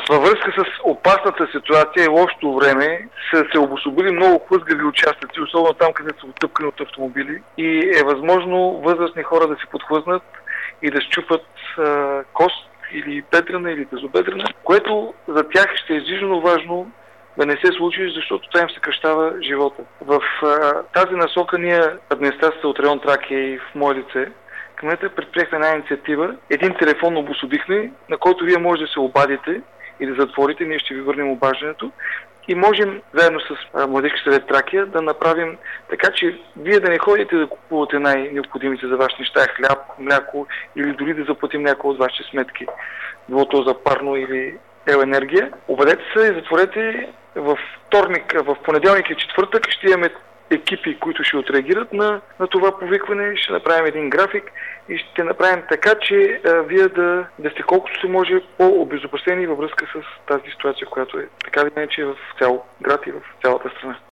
Във връзка с опасната ситуация и лошото време са се обособили много хлъзгави участъци, особено там, където са оттъпкани от автомобили и е възможно възрастни хора да се подхлъзнат и да счупат кост или бедрена или безобедрена, което за тях ще е жизненно важно да не се случи, защото това им съкращава живота. В тази насока ние, администрацията от район Тракия и в мое лице, кмета предприехме една инициатива. Един телефон обособихме, на който вие може да се обадите и да затворите, ние ще ви върнем обаждането и можем заедно с Младежки съвет Тракия да направим така, че вие да не ходите да купувате най-необходимите за ваши неща, хляб, мляко или дори да заплатим някои от вашите сметки, било то за парно или енергия. Обадете се и затворете във вторник, в понеделник и четвъртък ще имаме екипи, които ще отреагират на това повикване, ще направим един график и ще направим така, че вие да сте колкото се може по-обезопасени във връзка с тази ситуация, която е така или иначе в цял град и в цялата страна.